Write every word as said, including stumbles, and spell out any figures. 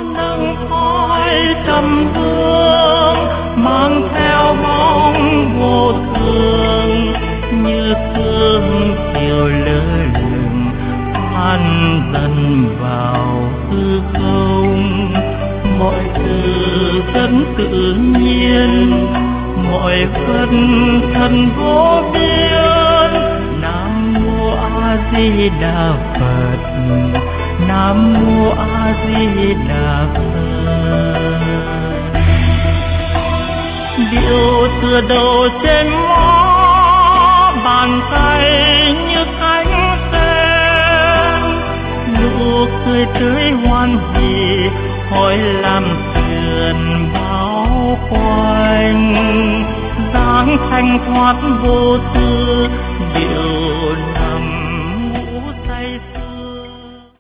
nâng khói trầm hương mang theo bóng vô thường như sương chiều lơ lửng tan dần vào hư không. Mọi thứ rất tự nhiên, mọi phân thân vô biên. Nam mô A Di Đà Phật, Nam mô A Di Đà Phật. Điệu tựa đầu trên má, bàn tay như cánh sen, nụ cười tươi hoan hỉ hỏi làm thuyền bao quanh. Dáng thanh thoát vô tư, điệu